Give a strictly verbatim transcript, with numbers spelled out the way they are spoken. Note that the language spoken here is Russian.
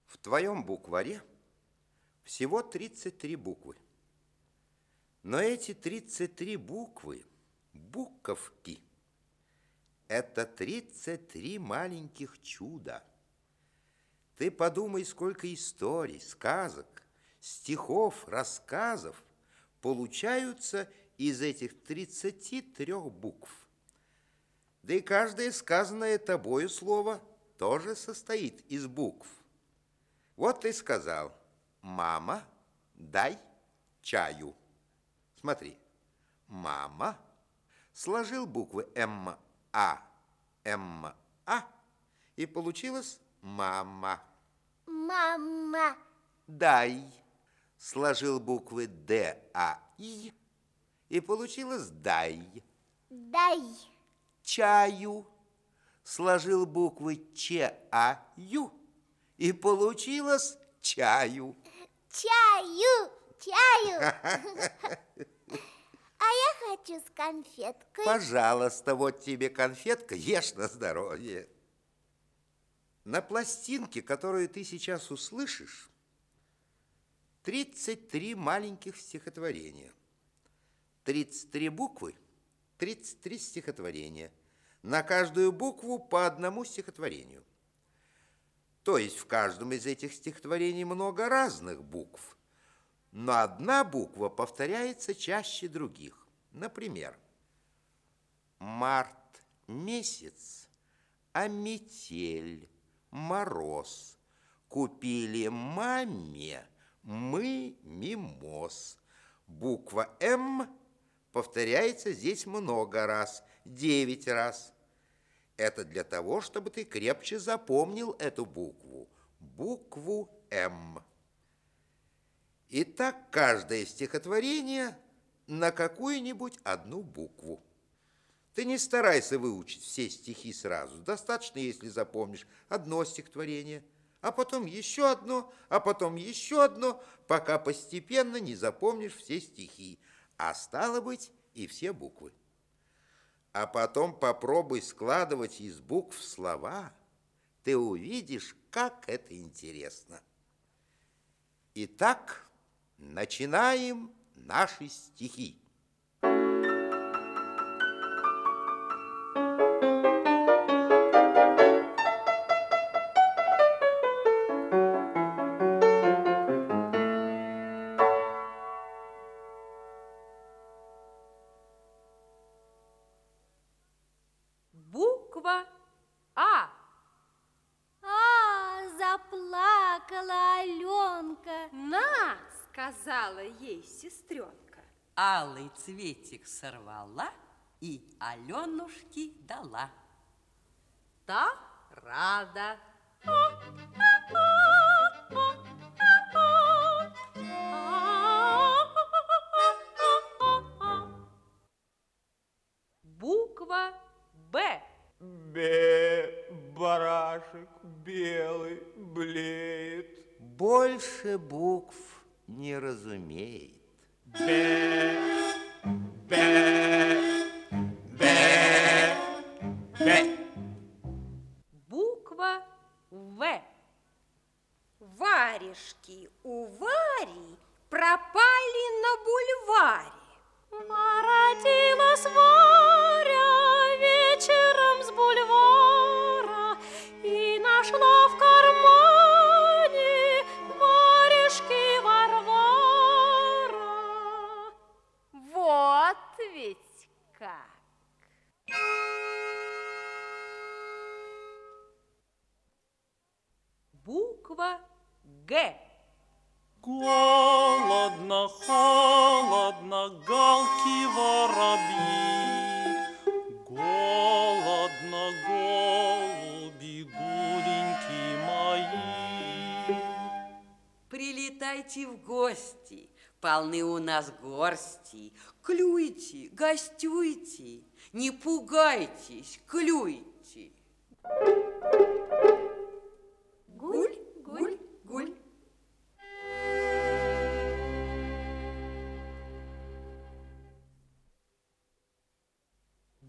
В твоем букваре всего тридцать три буквы. Но эти тридцать три буквы, буковки, это тридцать три маленьких чуда. Ты подумай, сколько историй, сказок, стихов, рассказов получаются из этих тридцати трёх букв. Да и каждое сказанное тобою слово тоже состоит из букв. Вот ты сказал: «Мама, дай чаю». Смотри, мама, сложил буквы М, А, М, А, и получилось мама. Мама. Дай, сложил буквы Д, А, И, и получилось дай. Дай. Чаю, сложил буквы Ч, А, Ю, и получилось чаю. Чаю, чаю. А я хочу с конфеткой. Пожалуйста, вот тебе конфетка, ешь на здоровье. На пластинке, которую ты сейчас услышишь, тридцать три маленьких стихотворения. тридцать три буквы, тридцать три стихотворения. На каждую букву по одному стихотворению. То есть в каждом из этих стихотворений много разных букв, но одна буква повторяется чаще других. Например, март месяц, а метель, мороз. Купили маме мы мимоз. Буква М повторяется здесь много раз, девять раз. Это для того, чтобы ты крепче запомнил эту букву, букву М. Итак, каждое стихотворение на какую-нибудь одну букву. Ты не старайся выучить все стихи сразу. Достаточно, если запомнишь одно стихотворение, а потом еще одно, а потом еще одно, пока постепенно не запомнишь все стихи, а стало быть и все буквы. А потом попробуй складывать из букв слова. Ты увидишь, как это интересно. Итак, начинаем наши стихи. Буква А. А, заплакала Аленка. На, сказала ей сестренка. Алый цветик сорвала и Аленушке дала. Та рада. Буква Б. Бе, барашек белый блеет. Больше букв не разумеет. Бе, бе, бе, бе. Буква В. Варежки у Вари пропали на бульваре. Воротилась Варя вечером с бульвара и нашла в кармане варежки Варвара. Вот ведь как! Буква Г. Голодно, холодно, галки воробьи. Голодно, голуби, гуленьки мои. Прилетайте в гости, полны у нас горсти. Клюйте, гостюйте, не пугайтесь, клюйте. Гуль,